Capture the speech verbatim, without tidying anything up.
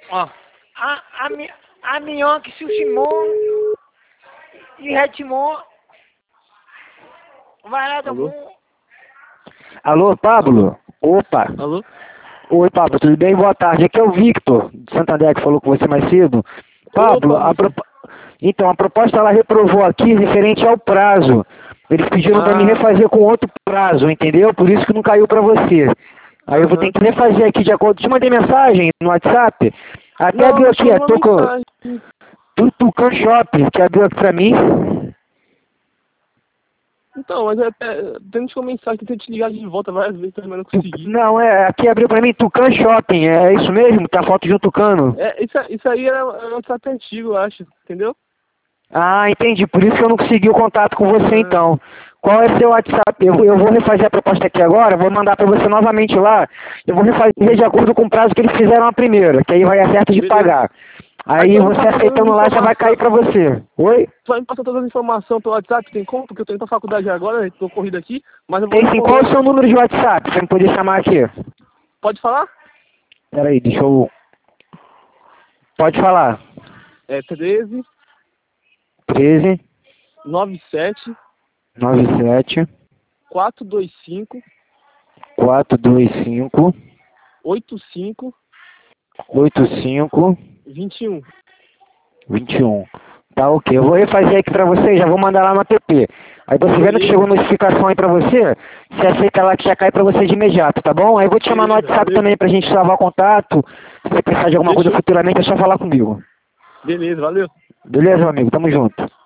Ó, a, a, mi, a minhoca se o Simão e Redmon vai lá do Alô? mundo. Alô, Pablo? Opa. Alô? Oi, Pablo, tudo bem? Boa tarde. Aqui é o Victor, de Santander, que falou com você mais cedo. Pablo, Opa, a propo... então, a proposta ela reprovou aqui referente ao prazo. Eles pediram para me Ah. refazer com outro prazo, entendeu? Por isso que não caiu para você. Aí eu vou Aham. ter que refazer aqui de acordo. Te mandei mensagem no WhatsApp. Até Não, abriu não aqui, chegou é uma Tuco... mensagem. Tu- Tucan Shop, que abriu aqui pra mim. Então, mas é, é, tendo uma mensagem, tentei te ligar de volta várias vezes, mas não consegui. Não, é, aqui abriu pra mim Tucan Shopping, é isso mesmo? Tá a foto de um tucano. É, isso, isso aí era, era um WhatsApp antigo, eu acho, entendeu? Ah, entendi. Por isso que eu não consegui o contato com você, Ah. então. Qual é seu WhatsApp? Eu, eu vou refazer a proposta aqui agora, vou mandar para você novamente lá. Eu vou refazer de acordo com o prazo que eles fizeram a primeira, que aí vai dar certo de Beleza. pagar. Aí Aí, então, você me passa aceitando todas as lá, já vai cair para você. Oi? Tu vai me passar todas as informações pelo WhatsApp, tem como? Porque eu tô indo pra faculdade agora, eu tô corrido aqui, mas eu vou Tem sim. Qual é o responder. seu número de WhatsApp? Pra você me poder chamar aqui. Pode falar? Peraí, deixa eu... Pode falar. É treze, treze, noventa e sete, noventa e sete, quatrocentos e vinte e cinco, quatrocentos e vinte e cinco, oitenta e cinco, oitenta e cinco, vinte e um. vinte e um. Tá ok. Eu vou refazer aqui pra você, já vou mandar lá no app. Aí você vendo que chegou notificação aí pra você, você aceita lá que já cai pra você de imediato, tá bom? Aí eu vou te chamar no Beleza, WhatsApp valeu. também pra gente salvar o contato. Se você precisar de alguma coisa Fechou. futuramente, é só falar comigo. Beleza, valeu. Beleza, meu amigo? Tamo junto.